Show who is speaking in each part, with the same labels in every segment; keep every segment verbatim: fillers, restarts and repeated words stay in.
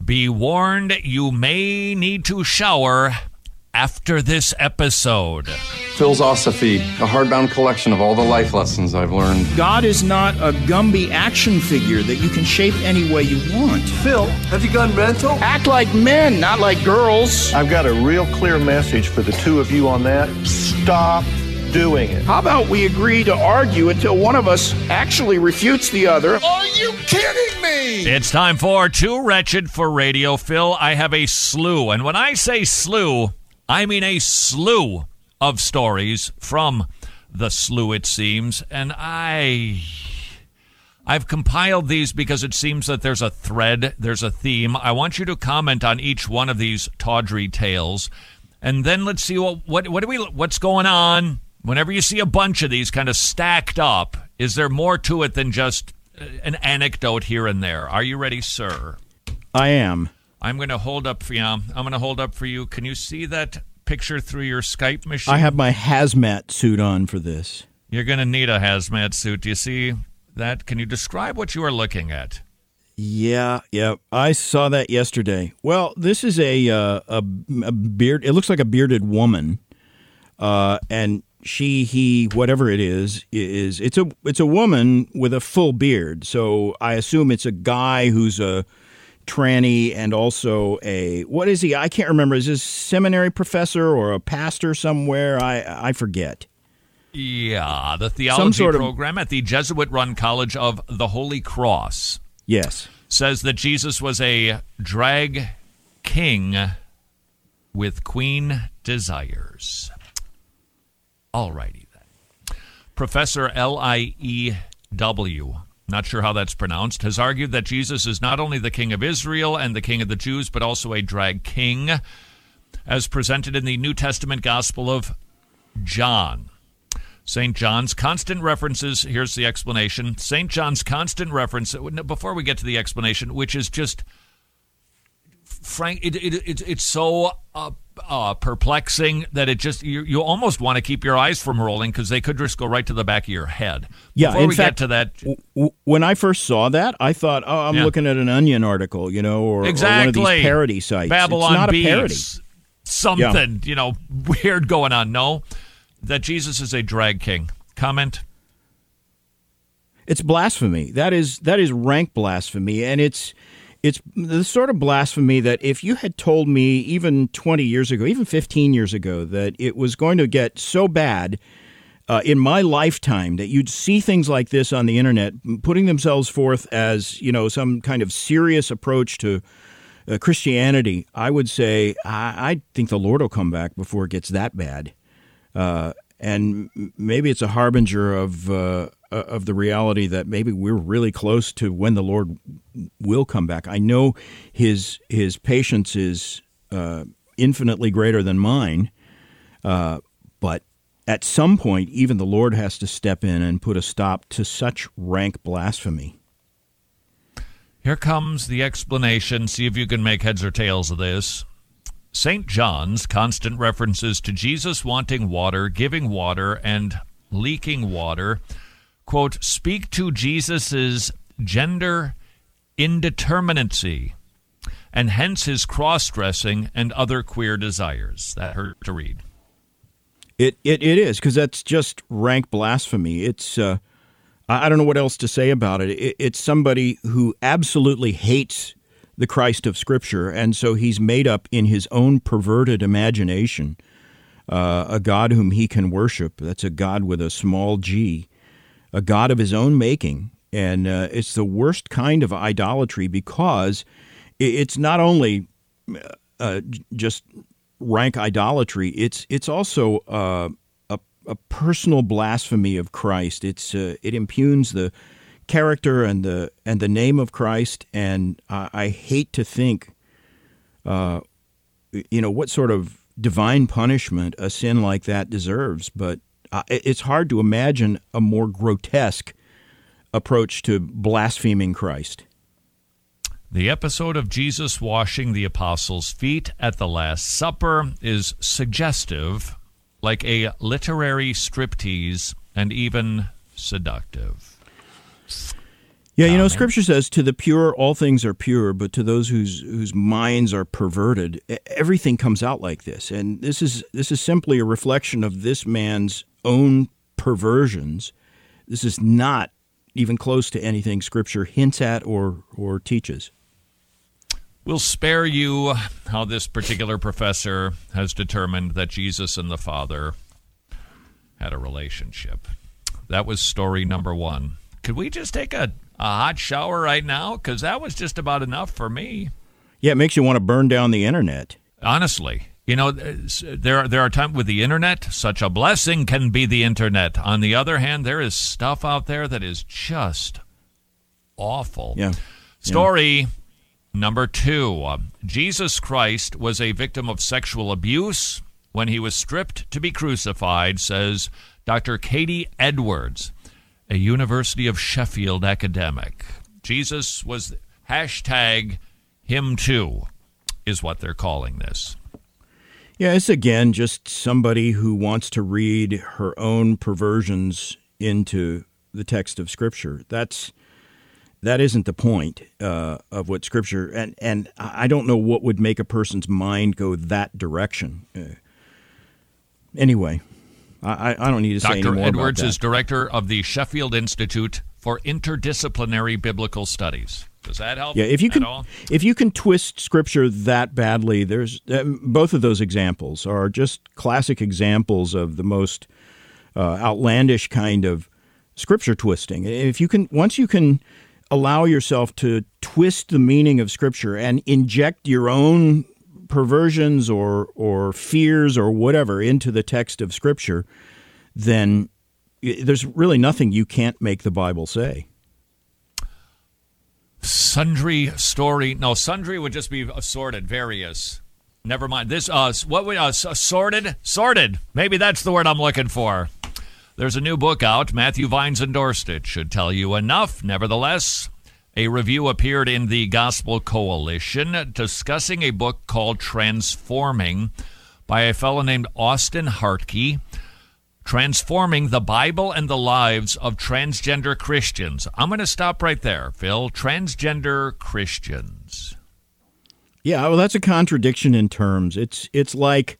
Speaker 1: Be warned, you may need to shower after this episode.
Speaker 2: Philosophy, a hardbound collection of all the life lessons I've learned.
Speaker 3: God is not a Gumby action figure that you can shape any way you want.
Speaker 4: Phil, have you gone mental?
Speaker 3: Act like men, not like girls.
Speaker 5: I've got a real clear message for the two of you on that. Stop doing it.
Speaker 3: How about we agree to argue until one of us actually refutes the other?
Speaker 4: Are you kidding me?
Speaker 1: It's time for Too Wretched for Radio. Phil, I have a slew, and when I say slew, I mean a slew of stories from the slew, it seems, and I... I've compiled these because it seems that there's a thread, there's a theme. I want you to comment on each one of these tawdry tales, and then let's see what what what do we what's going on. Whenever you see a bunch of these kind of stacked up, is there more to it than just an anecdote here and there? Are you ready, sir?
Speaker 3: I am.
Speaker 1: I'm going to hold up for you. I'm going to hold up for you. Can you see that picture through your Skype machine?
Speaker 3: I have my hazmat suit on for this.
Speaker 1: You're going to need a hazmat suit. Do you see that? Can you describe what you are looking at?
Speaker 3: Yeah, yeah. I saw that yesterday. Well, this is a uh, a, a beard. It looks like a bearded woman, uh, and she, he, whatever it is, is it's a it's a woman with a full beard. So I assume it's a guy who's a tranny and also a, what is he? I can't remember. Is this seminary professor or a pastor somewhere? I I forget.
Speaker 1: Yeah, the theology
Speaker 3: sort of
Speaker 1: program at the Jesuit-run College of the Holy Cross.
Speaker 3: Yes.
Speaker 1: Says that Jesus was a drag king with queen desires. All righty then. Professor L I E W, not sure how that's pronounced, has argued that Jesus is not only the king of Israel and the king of the Jews, but also a drag king, as presented in the New Testament Gospel of John. Saint John's constant references, here's the explanation, Saint John's constant reference, before we get to the explanation, which is just, frank, it, it, it, it's so uh, uh, perplexing that it just, you, you almost want to keep your eyes from rolling because they could just go right to the back of your head.
Speaker 3: Yeah,
Speaker 1: before
Speaker 3: in
Speaker 1: we
Speaker 3: fact,
Speaker 1: get to that.
Speaker 3: w- w- when I first saw that, I thought, oh, I'm
Speaker 1: Yeah.
Speaker 3: looking at an Onion article, you know, or,
Speaker 1: exactly.
Speaker 3: or one of these parody sites.
Speaker 1: Babylon
Speaker 3: it's not
Speaker 1: Bees,
Speaker 3: a parody.
Speaker 1: something, yeah. you know, weird going on. No, that Jesus is a drag king. Comment?
Speaker 3: It's blasphemy. That is that is rank blasphemy, and it's it's the sort of blasphemy that if you had told me even twenty years ago, even fifteen years ago, that it was going to get so bad uh, in my lifetime that you'd see things like this on the internet putting themselves forth as, you know, some kind of serious approach to uh, Christianity, I would say I, I think the Lord will come back before it gets that bad. Uh, and maybe it's a harbinger of uh, of the reality that maybe we're really close to when the Lord will come back. I know his his patience is uh, infinitely greater than mine, uh, but at some point, even the Lord has to step in and put a stop to such rank blasphemy.
Speaker 1: Here comes the explanation. See if you can make heads or tails of this. Saint John's constant references to Jesus wanting water, giving water, and leaking water, quote, speak to Jesus's gender indeterminacy, and hence his cross-dressing and other queer desires. That hurt to read.
Speaker 3: It it, it is, because that's just rank blasphemy. It's uh, I don't know what else to say about it. it. It's somebody who absolutely hates the Christ of Scripture, and so he's made up in his own perverted imagination uh, a God whom he can worship. That's a God with a small g, a God of his own making, and uh, it's the worst kind of idolatry because it's not only uh, just rank idolatry, it's it's also uh, a, a personal blasphemy of Christ. It's uh, it impugns the character and the and the name of Christ, and I, I hate to think, uh, you know, what sort of divine punishment a sin like that deserves. But uh, it's hard to imagine a more grotesque approach to blaspheming Christ.
Speaker 1: The episode of Jesus washing the apostles' feet at the Last Supper is suggestive, like a literary striptease, and even seductive.
Speaker 3: Yeah, you know,
Speaker 1: comment.
Speaker 3: Scripture says, to the pure, all things are pure, but to those whose whose minds are perverted, everything comes out like this. And this is this is simply a reflection of this man's own perversions. This is not even close to anything Scripture hints at or, or teaches.
Speaker 1: We'll spare you how this particular professor has determined that Jesus and the Father had a relationship. That was story number one. Could we just take a, a hot shower right now? Because that was just about enough for me.
Speaker 3: Yeah, it makes you want to burn down the internet.
Speaker 1: Honestly, you know, there are, there are times with the internet, such a blessing can be the internet. On the other hand, there is stuff out there that is just awful.
Speaker 3: Yeah.
Speaker 1: Story yeah. number two. Uh, Jesus Christ was a victim of sexual abuse when he was stripped to be crucified, says Doctor Katie Edwards, a University of Sheffield academic. Jesus was hashtag him too, is what they're calling this.
Speaker 3: Yeah, it's again just somebody who wants to read her own perversions into the text of Scripture. That's that isn't the point uh, of what Scripture, and and I don't know what would make a person's mind go that direction. Uh, anyway. I, I don't need to say any more about that.
Speaker 1: Doctor Edwards is director of the Sheffield Institute for Interdisciplinary Biblical Studies. Does that help?
Speaker 3: Yeah, if you can,
Speaker 1: at all?
Speaker 3: if you can twist Scripture that badly, there's uh, both of those examples are just classic examples of the most uh, outlandish kind of Scripture twisting. If you can, once you can allow yourself to twist the meaning of Scripture and inject your own perversions or or fears or whatever into the text of Scripture, then there's really nothing you can't make the Bible say.
Speaker 1: Sundry story. No, sundry would just be assorted, various. Never mind. This, uh, what we, uh, assorted? Sorted. Maybe that's the word I'm looking for. There's a new book out. Matthew Vines endorsed it. Should tell you enough. Nevertheless, a review appeared in the Gospel Coalition discussing a book called Transforming by a fellow named Austin Hartke, Transforming the Bible and the Lives of Transgender Christians. I'm going to stop right there, Phil. Transgender Christians.
Speaker 3: Yeah, well, that's a contradiction in terms. It's it's like,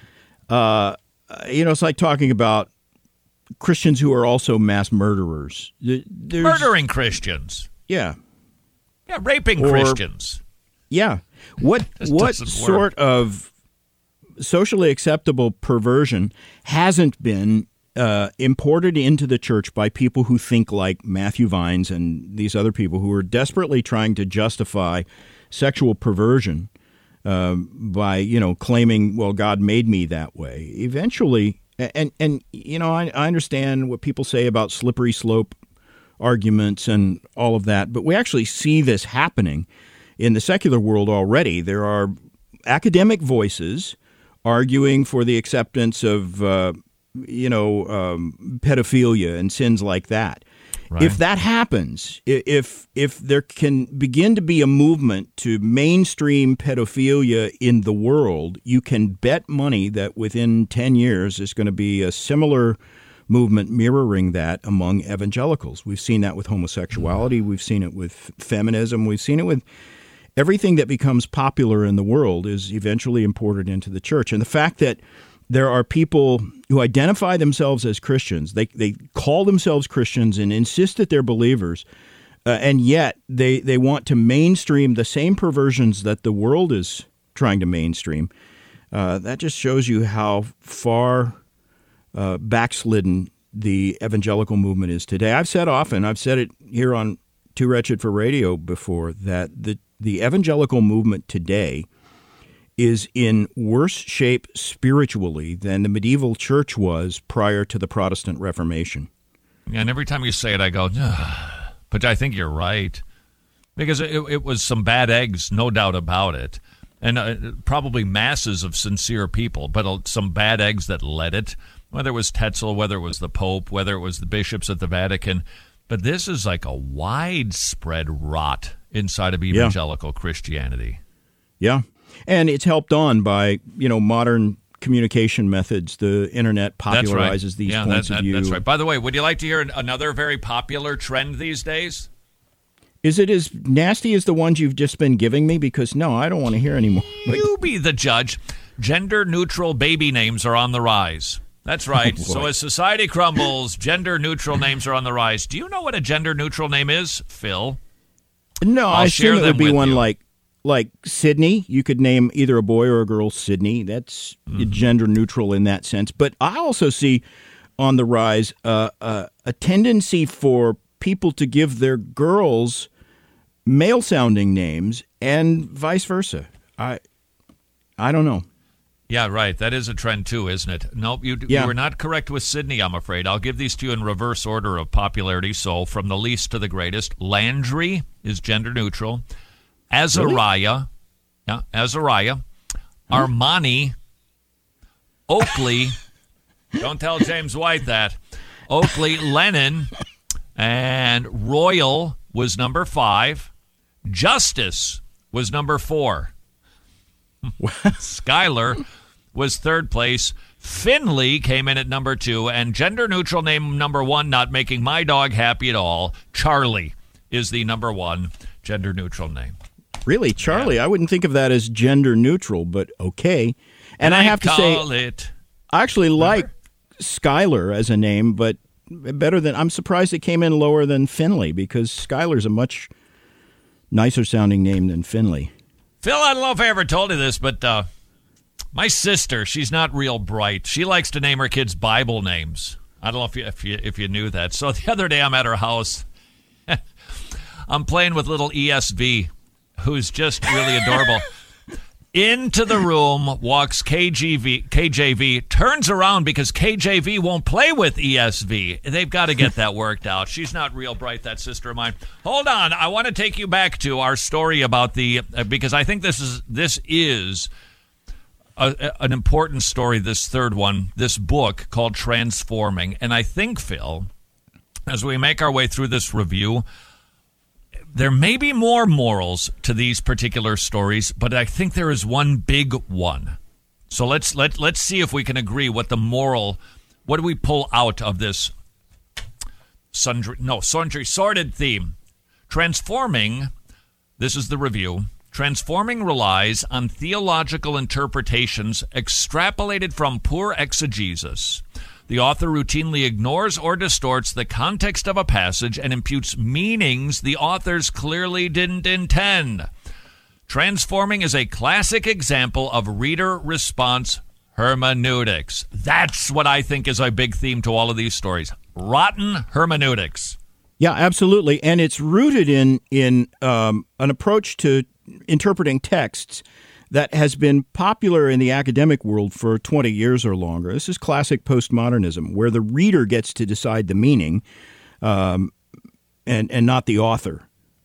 Speaker 3: uh, you know, it's like talking about Christians who are also mass murderers. There's,
Speaker 1: Murdering Christians.
Speaker 3: Yeah.
Speaker 1: Yeah, raping
Speaker 3: or,
Speaker 1: Christians.
Speaker 3: Yeah. What what sort of socially acceptable perversion hasn't been uh, imported into the church by people who think like Matthew Vines and these other people who are desperately trying to justify sexual perversion um, by, you know, claiming, well, God made me that way. Eventually, and, and you know, I, I understand what people say about slippery slope arguments and all of that, but we actually see this happening in the secular world already. There are academic voices arguing for the acceptance of, uh, you know, um, pedophilia and sins like that. Right. If that happens, if if there can begin to be a movement to mainstream pedophilia in the world, you can bet money that within ten years there's going to be a similar movement mirroring that among evangelicals. We've seen that with homosexuality. We've seen it with feminism. We've seen it with everything that becomes popular in the world is eventually imported into the church. And the fact that there are people who identify themselves as Christians, they they call themselves Christians and insist that they're believers, uh, and yet they, they want to mainstream the same perversions that the world is trying to mainstream, uh, that just shows you how far Uh, backslidden the evangelical movement is today. I've said often, I've said it here on Too Wretched for Radio before, that the, the evangelical movement today is in worse shape spiritually than the medieval church was prior to the Protestant Reformation.
Speaker 1: And every time you say it, I go, ugh. But I think you're right. Because it, it was some bad eggs, no doubt about it. And uh, probably masses of sincere people, but uh, some bad eggs that led it. Whether it was Tetzel, whether it was the Pope, whether it was the bishops at the Vatican. But this is like a widespread rot inside of evangelical yeah. Christianity.
Speaker 3: Yeah. And it's helped on by, you know, modern communication methods. The internet popularizes
Speaker 1: right.
Speaker 3: these
Speaker 1: yeah,
Speaker 3: points
Speaker 1: that, that,
Speaker 3: of view.
Speaker 1: That's right. By the way, would you like to hear another very popular trend these days?
Speaker 3: Is it as nasty as the ones you've just been giving me? Because, no, I don't want to hear anymore.
Speaker 1: You be the judge. Gender-neutral baby names are on the rise. That's right.
Speaker 3: Oh,
Speaker 1: so as society crumbles, gender-neutral names are on the rise. Do you know what a gender-neutral name is, Phil?
Speaker 3: No,
Speaker 1: I'll
Speaker 3: I
Speaker 1: share
Speaker 3: assume it
Speaker 1: them
Speaker 3: would be
Speaker 1: with
Speaker 3: one
Speaker 1: you.
Speaker 3: like like Sydney. You could name either a boy or a girl Sydney. That's
Speaker 1: Mm-hmm.
Speaker 3: gender neutral in that sense. But I also see on the rise uh, uh, a tendency for people to give their girls male-sounding names and vice versa. I I don't know.
Speaker 1: Yeah, right. That is a trend, too, isn't it? Nope, you,
Speaker 3: Yeah.
Speaker 1: you were not correct with Sydney, I'm afraid. I'll give these to you in reverse order of popularity. So from the least to the greatest, Landry is gender-neutral. Azariah, yeah, Azariah. Armani. Oakley. Don't tell James White that. Oakley, Lennon. And Royal was number five. Justice was number four. Skylar was third place. Finley came in at number two. And gender-neutral name number one, not making my dog happy at all, Charlie is the number one gender-neutral name.
Speaker 3: Really, Charlie, I wouldn't think of that as gender neutral, but okay. And I have to say,
Speaker 1: call it.
Speaker 3: I actually like Skylar as a name, but better than, I'm surprised it came in lower than Finley, because Skylar's a much nicer sounding name than Finley.
Speaker 1: Phil, I don't know if I ever told you this, but uh, my sister, she's not real bright. She likes to name her kids Bible names. I don't know if you, if you, if you knew that. So the other day I'm at her house. I'm playing with little E S V, who's just really adorable. Into the room walks K G V, K J V, turns around because K J V won't play with E S V. They've got to get that worked out. She's not real bright, that sister of mine. Hold on. I want to take you back to our story about the, uh, because I think this is, this is a, a, an important story, this third one, this book called Transforming. And I think, Phil, as we make our way through this review, there may be more morals to these particular stories, but I think there is one big one. So let's let let's see if we can agree what the moral, what do we pull out of this sundry no sundry sordid theme. Transforming, this is the review. Transforming relies on theological interpretations extrapolated from poor exegesis. The author routinely ignores or distorts the context of a passage and imputes meanings the authors clearly didn't intend. Transforming is a classic example of reader response hermeneutics. That's what I think is a big theme to all of these stories. Rotten hermeneutics.
Speaker 3: Yeah, absolutely. And it's rooted in, in um, an approach to interpreting texts that has been popular in the academic world for twenty years or longer. This is classic postmodernism, where the reader gets to decide the meaning um, and, and not the author.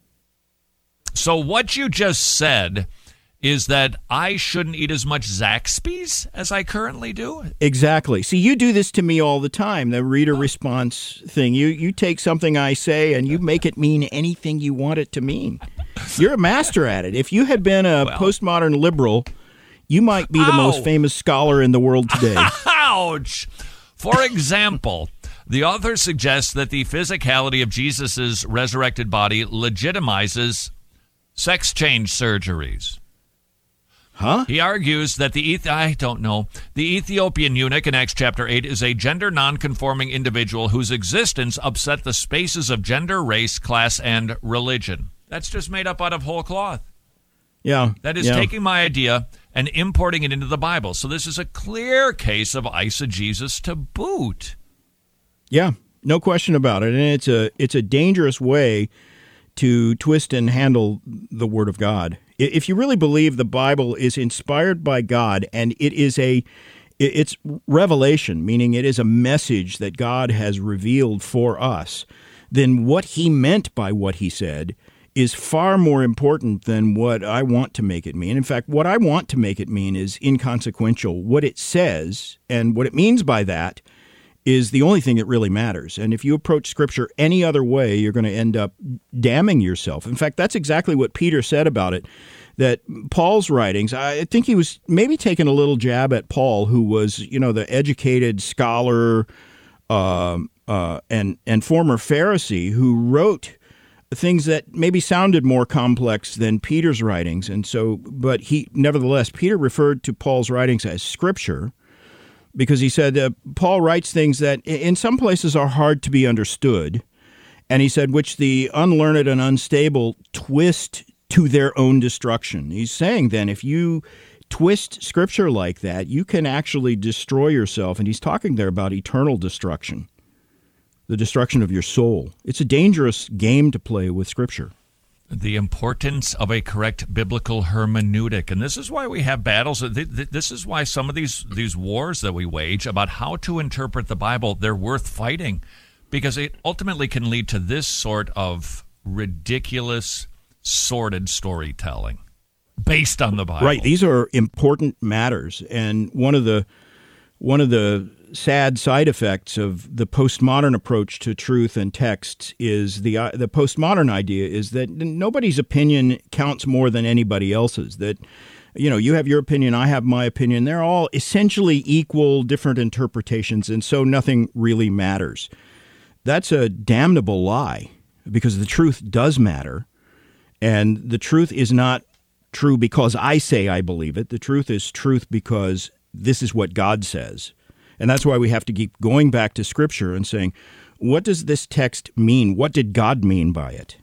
Speaker 1: So what you just said is that I shouldn't eat as much Zaxby's as I currently do?
Speaker 3: Exactly. See, you do this to me all the time, the reader response thing. You, you take something I say and you make it mean anything you want it to mean. You're a master at it. If you had been a
Speaker 1: Well.
Speaker 3: postmodern liberal, you might be the
Speaker 1: Ow.
Speaker 3: most famous scholar in the world today.
Speaker 1: Ouch! For example, the author suggests that the physicality of Jesus' resurrected body legitimizes sex change surgeries.
Speaker 3: Huh?
Speaker 1: He argues that the Eth- I don't know the Ethiopian eunuch in Acts chapter eight is a gender non-conforming individual whose existence upset the spaces of gender, race, class, and religion. That's just made up out of whole cloth.
Speaker 3: Yeah.
Speaker 1: That is
Speaker 3: yeah.
Speaker 1: taking my idea and importing it into the Bible. So this is a clear case of eisegesis to boot.
Speaker 3: Yeah, no question about it. And it's a it's a dangerous way to twist and handle the Word of God. If you really believe the Bible is inspired by God and it is a it's revelation, meaning it is a message that God has revealed for us, then what he meant by what he said is far more important than what I want to make it mean. In fact, what I want to make it mean is inconsequential. What it says and what it means by that is the only thing that really matters. And if you approach Scripture any other way, you're going to end up damning yourself. In fact, that's exactly what Peter said about it, that Paul's writings, I think he was maybe taking a little jab at Paul, who was, you know, the educated scholar um, uh, and, and former Pharisee who wrote things that maybe sounded more complex than Peter's writings. And so, but he, nevertheless, Peter referred to Paul's writings as Scripture because he said uh, Paul writes things that in some places are hard to be understood. And he said, which the unlearned and unstable twist to their own destruction. He's saying then, if you twist Scripture like that, you can actually destroy yourself. And he's talking there about eternal destruction, the destruction of your soul. It's a dangerous game to play with Scripture.
Speaker 1: The importance of a correct biblical hermeneutic. And this is why we have battles. This is why some of these, these wars that we wage about how to interpret the Bible, they're worth fighting, because it ultimately can lead to this sort of ridiculous, sordid storytelling based on the Bible.
Speaker 3: Right. These are important matters. And one of the one of the sad side effects of the postmodern approach to truth and texts is the uh, the postmodern idea is that nobody's opinion counts more than anybody else's. That, you know, you have your opinion, I have my opinion. They're all essentially equal, different interpretations, and so nothing really matters. That's a damnable lie, because the truth does matter, and the truth is not true because I say I believe it. The truth is truth because this is what God says. And that's why we have to keep going back to Scripture and saying, what does this text mean? What did God mean by it?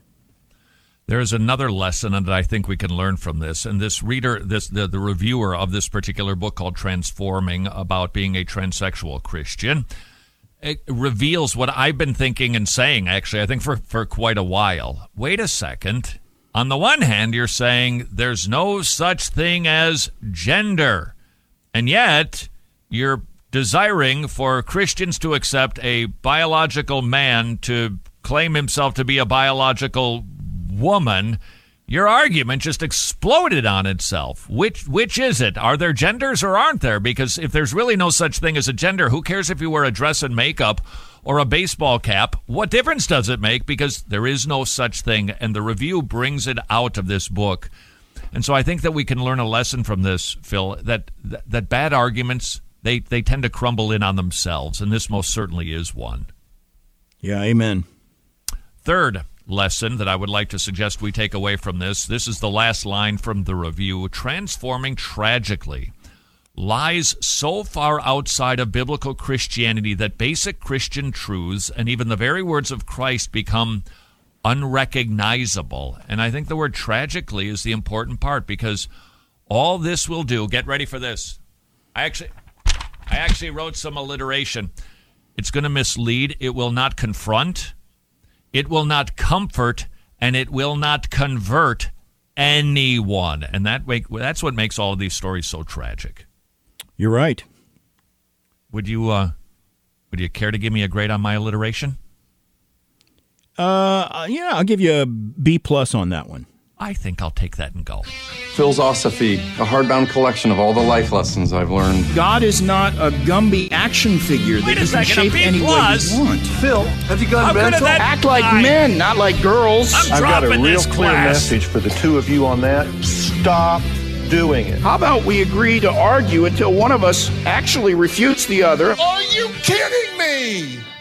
Speaker 1: There is another lesson that I think we can learn from this. And this reader, this the, the reviewer of this particular book called Transforming, about being a transsexual Christian, it reveals what I've been thinking and saying, actually, I think for, for quite a while. Wait a second. On the one hand, you're saying there's no such thing as gender, and yet you're desiring for Christians to accept a biological man to claim himself to be a biological woman. Your argument just exploded on itself. Which which is it? Are there genders or aren't there? Because if there's really no such thing as a gender, who cares if you wear a dress and makeup or a baseball cap? What difference does it make? Because there is no such thing, and the review brings it out of this book. And so I think that we can learn a lesson from this, Phil, that that, that bad arguments, they, they tend to crumble in on themselves, and this most certainly is one.
Speaker 3: Yeah, amen.
Speaker 1: Third lesson that I would like to suggest we take away from this, this is the last line from the review: transforming tragically lies so far outside of biblical Christianity that basic Christian truths and even the very words of Christ become unrecognizable. And I think the word tragically is the important part, because all this will do, get ready for this. I actually I actually wrote some alliteration. It's going to mislead. It will not confront. It will not comfort, and it will not convert anyone. And that make, that's what makes all of these stories so tragic.
Speaker 3: You're right.
Speaker 1: Would you uh, would you care to give me a grade on my alliteration?
Speaker 3: Uh, yeah, I'll give you a B plus on that one.
Speaker 1: I think I'll take that and go.
Speaker 2: Philosophy, a hardbound collection of all the life lessons I've learned.
Speaker 3: God is not a Gumby action figure that
Speaker 1: Wait a
Speaker 3: you can
Speaker 1: second,
Speaker 3: shape
Speaker 1: a B
Speaker 3: any way
Speaker 1: plus?
Speaker 3: you want.
Speaker 4: Phil, have you gone
Speaker 1: How good
Speaker 4: mental?
Speaker 1: at that?
Speaker 3: Act like
Speaker 1: I-
Speaker 3: men, not like girls.
Speaker 1: I'm
Speaker 5: I've got a
Speaker 1: dropping
Speaker 5: real
Speaker 1: this
Speaker 5: clear
Speaker 1: class.
Speaker 5: message for the two of you on that. Stop doing it.
Speaker 3: How about we agree to argue until one of us actually refutes the other?
Speaker 4: Are you kidding me?